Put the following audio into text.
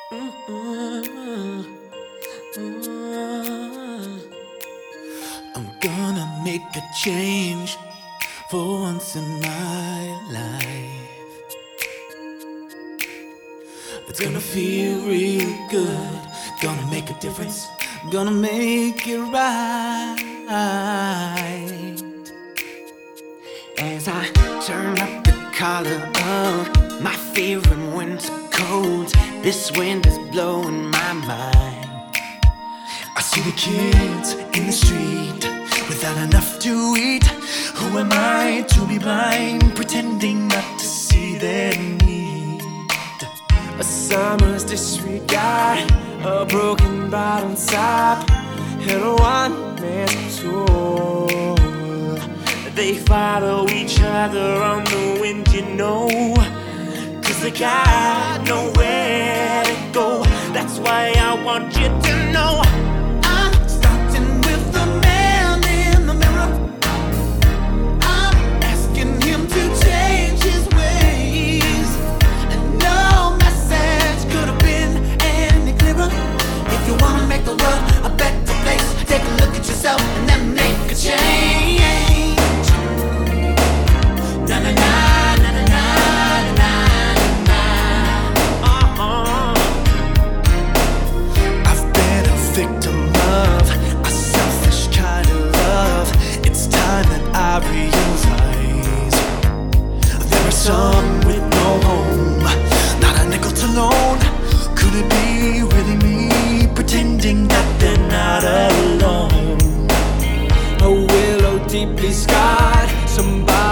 Mm, mm. I'm gonna make a change for once in my life. It's gonna feel real good. Gonna make a difference. Gonna make it right. As I turn up the collar of my favorite winter coat, this wind is blowing my mind. I see the kids in the street without enough to eat. Who am I to be blind, pretending not to see their need? A summer's disregard, a broken bottle top, and a one-man tour. They follow each other on the wind, you know, 'cause they got nowhere to go. That's why I want you to know I'm starting with the man in the mirror. I'm asking him to change his ways, and no message could have been any clearer. If you wanna make the world a better place, take a look at yourself and then make a change. Na na na na na na na na. I've been a victim of a selfish kind of love. It's time that I realize there are some with no home, not a nickel to loan. Could it be really me, pretending that they're not alone? A willow deeply scarred, somebody